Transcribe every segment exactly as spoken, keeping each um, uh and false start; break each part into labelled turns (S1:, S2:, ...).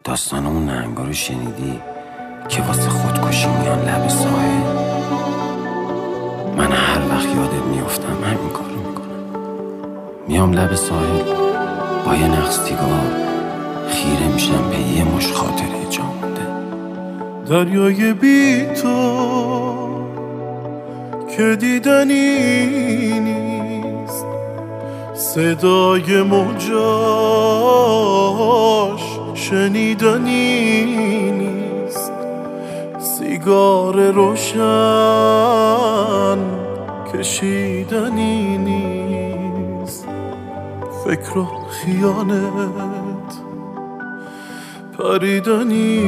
S1: داستان اون نهنگا رو شنیدی که واسه خودکشی میان لب ساحل؟ من هر وقت یادت میافتم همین کار رو میکنم. میام لب ساحل با یه نخ سیگار، خیره میشم به یه مش خاطره جا مونده.
S2: دریای بی تو که دیدنی نیست، صدای موجاش شنیدنی نیست، سیگار روشن کشیدنی نیست، فکر و خیانت پریدنی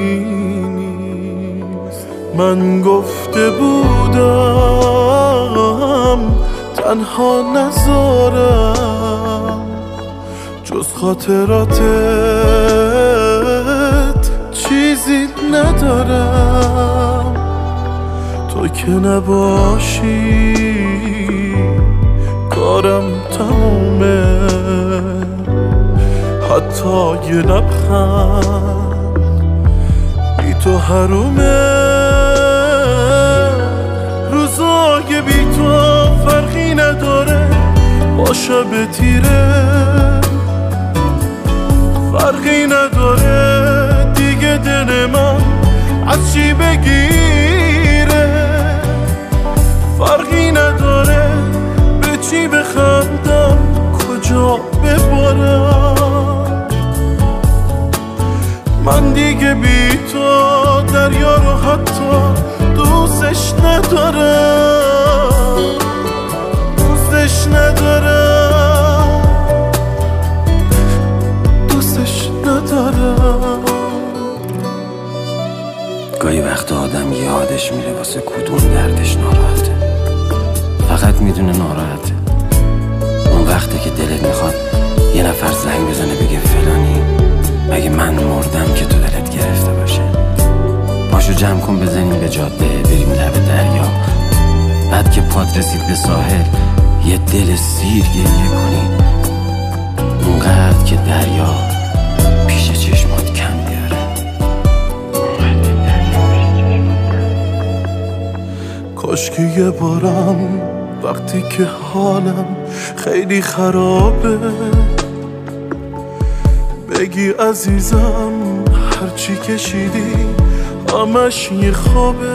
S2: نیست. من گفته بودم تنها نذارم، جز خاطراتت چیزی ندارم. تو که نباشی کارم تمومه، حتی یه لبخند بی تو حرومه. روزای بی تو فرقی نداره با شب تیره، فرقی نداره دیگه دل من از چی بگیره، فرقی نداره به چی بخندم کجا ببارم. من دیگه بی تو دریا رو حتی دوستش ندارم، دوستش ندارم، دوستش ندارم.
S1: گاهی وقت آدم یادش میره واسه کدوم دردش ناراحته، فقط میدونه ناراحته. اون وقته که دلت میخواد یه نفر زنگ بزنه بگه فلانی، مگه من مردم که تو دلت گرفته باشه؟ پاشو جمع کن بزنیم به جاده، بریم لب دریا، بعد که پات رسید به ساحل یه دل سیر گریه کنی، اونقدر که دریا پیش چشمات کم بیاره.
S2: کاش که یه بارم وقتی که حالم خیلی خرابه بگی عزیزم هرچی کشیدی همش یه خوابه،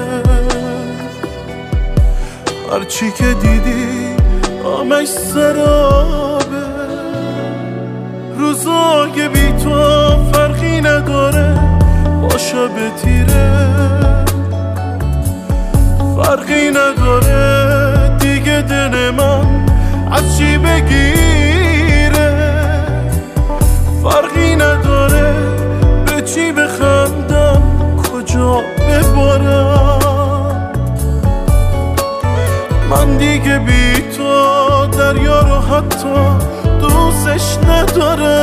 S2: هرچی که دیدی همش سرابه. روزای بی تو فرقی نداره با شب تیره، فرقی نداره دیگه دل من از چی بگیره، فرقی نداره به چی بخندم کجا ببارم. من دیگه بی تو دریا رو حتی دوستش ندارم.